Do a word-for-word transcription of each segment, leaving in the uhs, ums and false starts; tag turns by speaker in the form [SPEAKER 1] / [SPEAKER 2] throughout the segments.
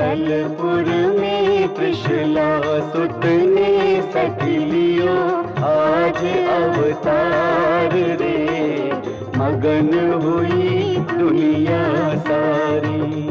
[SPEAKER 1] कुंडलपुर में त्रिशूला सुत ने सख लियो आज अवतार रे, मगन हुई दुनिया सारी।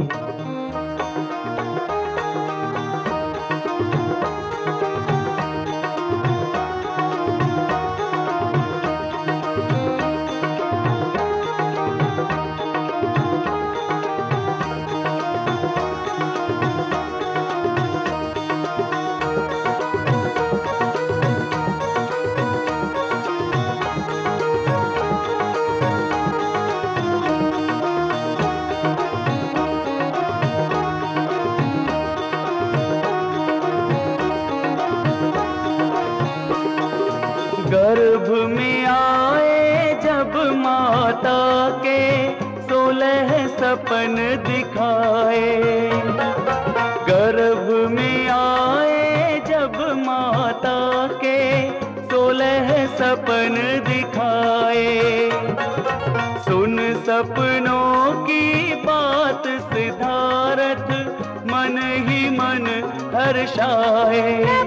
[SPEAKER 1] गर्भ में आए जब माता के सोलह सपन दिखाए, गर्भ में आए जब माता के सोलह सपन दिखाए। सुन सपनों की बात सिद्धार्थ मन ही मन हर्षाए।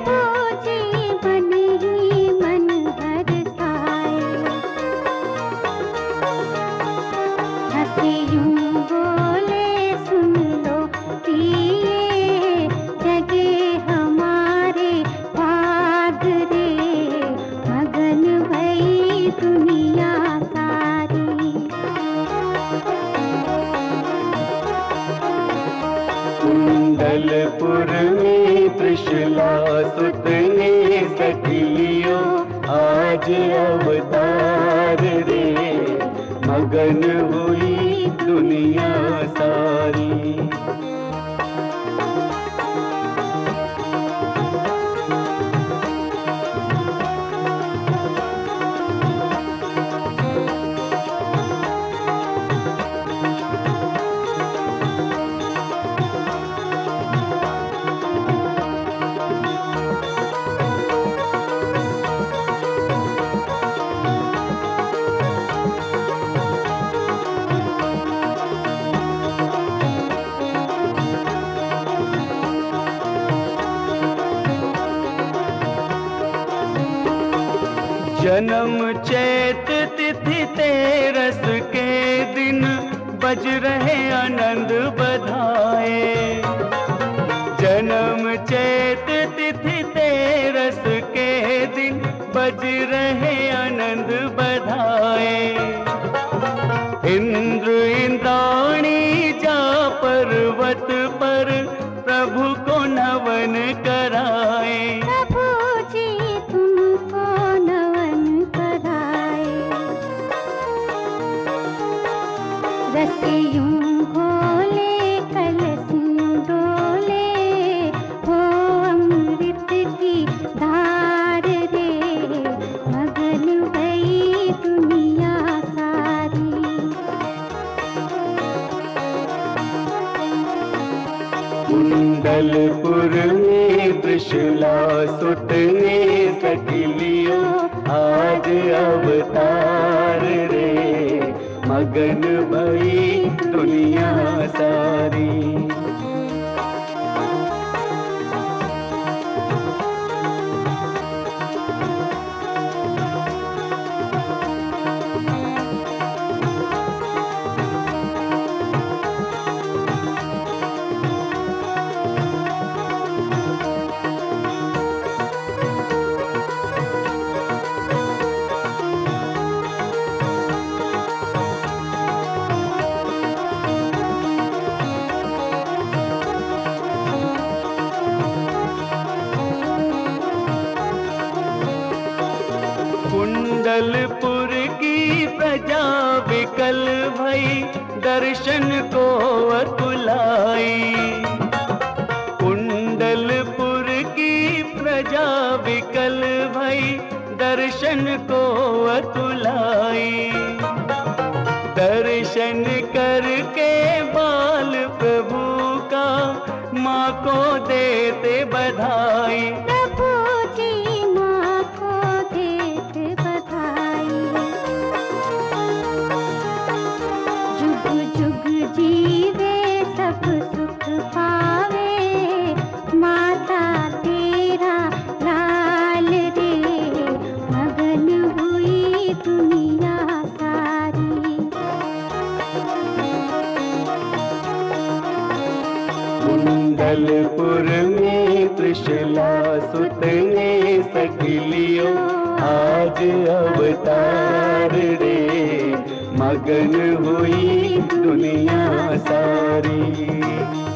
[SPEAKER 1] कुंडलपुर में त्रिशूला सुत ने सख लियो आज अवतार रे, मगन हुई दुनिया सारी। जन्म चैत तिथि तेरस के दिन बज रहे आनंद बधाए। जन्म चैत तिथि तेरस के दिन बज रहे आनंद बधाए। इंद्र इंद्राणी जा पर्वत पर प्रभु को नवन कराए।
[SPEAKER 2] रसियों घोले कलश डोले, हो अमृत की धार रे, मगन भई दुनिया सारी।
[SPEAKER 1] कुंडलपुर में त्रिशूला सुत ने सख लियो आज अवतार रे, मगन भई दुनिया सारी। कुंडलपुर की प्रजा विकल भई दर्शन को अकुलाई। कुंडलपुर की प्रजा विकल भई दर्शन को अकुलाई। दर्शन करके बाल प्रभु का माँ को देते बधाई।
[SPEAKER 2] जुग जीवे सब सुख पावे,
[SPEAKER 1] छलपुर में त्रिशला सुत ने सखी लियो आज अवतार रे, मगन हुई दुनिया सारी।